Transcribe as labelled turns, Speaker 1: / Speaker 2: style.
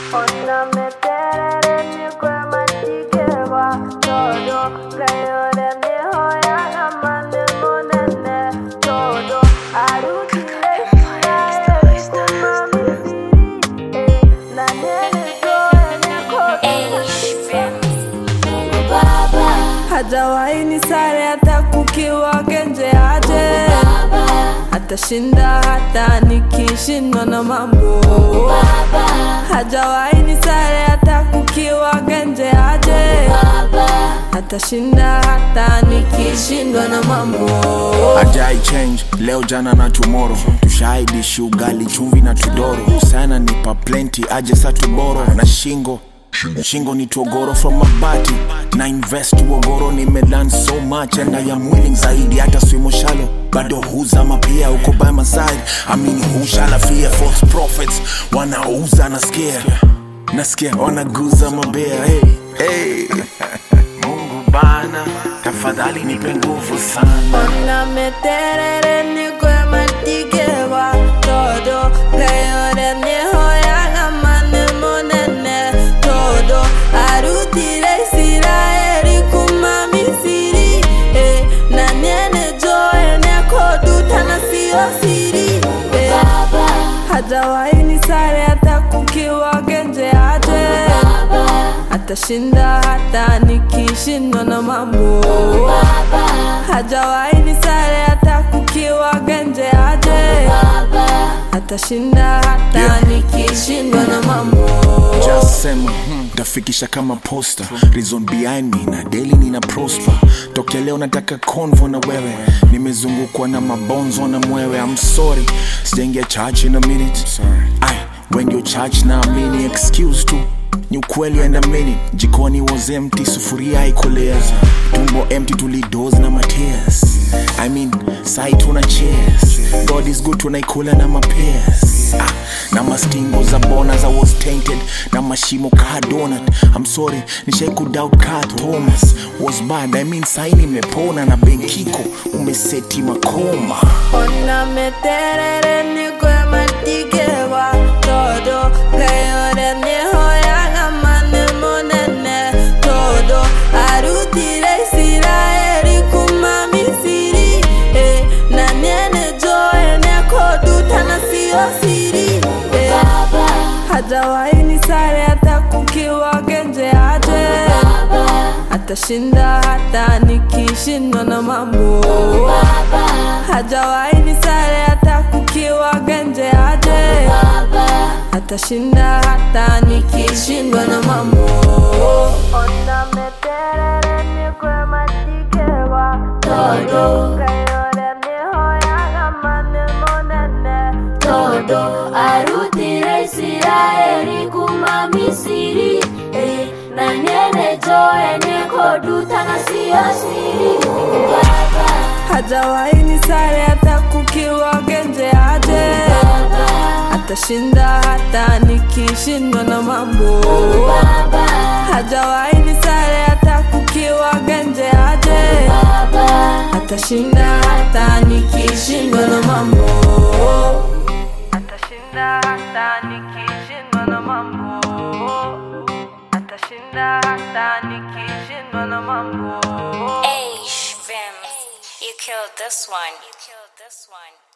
Speaker 1: Ona meterere ni kwa matikewa todo kayore mi hoya gamane monene todo arutile kumami siri na nene zoe baba hajawahi ni sare hata kukiwa genje aje atashinda hata nikishindwa na mambo baba hajawahi ni sare hata kukiwa genje aje baba atashinda hata nikishindwa na mambo
Speaker 2: Ajai change leo jana na tomorrow tushahidi shugali chumvi na tudoro sana nipa plenty aje sa tuboro na shingo ni togoro from mabati na invest uogoro nimelan so much and I am willing zaidi hata swimo shalo bado huzama pia uko by my side I mean hushala fear false prophets wanauza nasikia wanaguza mabea hey Mungu bana tafadhali nipe nguvu sana
Speaker 1: Ona meterere ni kwa matikewa todo kayore mi hoya gamane monene todo arutile Israeli kumami siri na nene joe neko dutana siyo siri baba hajawahi ni sare hata kukiwa genje aje atashinda hata nikishindwa na mambo baba hajawahi ni sare hata kukiwa genje aje baba atashinda hata nikishindwa na mambo
Speaker 2: just sema tafikisha kama poster reason behind me na daily nina prosper tokea leo nataka convo na wewe nimezungukwa na mabonzo na mwewe I'm sorry sijaingia church in a minute when you church na amini excuse tu ni ukweli and a minute jikoni was empty sufuria ikolea tumbo empty tulidoze na matears I mean side tuna cheers God is good tunaikula na mapears na mastingo za bonas I was tainted na mashimo ka donut I'm sorry nishai kudoubt ka Thomas was bad I mean saini nimepona na benkiko umeseti makoma
Speaker 1: Ona meterere ni kwa matikewa todo kayore mi hoya gamane monene todo arutile Israeli kumami siri na nene joe neko dutana siyo siri baba hajawahi ni sare hata kukiwa genje aje baba atashinda hata nikishindwa na mambo baba hajawahi ni sare hata kukiwa genje aje baba atashinda hata nikishindwa na mambo Ona meterere ni kwa matikewa todo kayore mi hoya gamane monene todo arutile Israeli kumami siri na nene joe neko dutana siyo siri baba hajawahi ni sare hata kukiwa genje aje baba atashinda hata nikishindwa na mambo baba hajawahi ni sare hata kukiwa genje aje baba atashinda hata nikishindwa na mambo atashinda hata nikishindwa na mambo atashinda hata nikishindwa na mambo
Speaker 3: Hey, Shvim, you killed this one.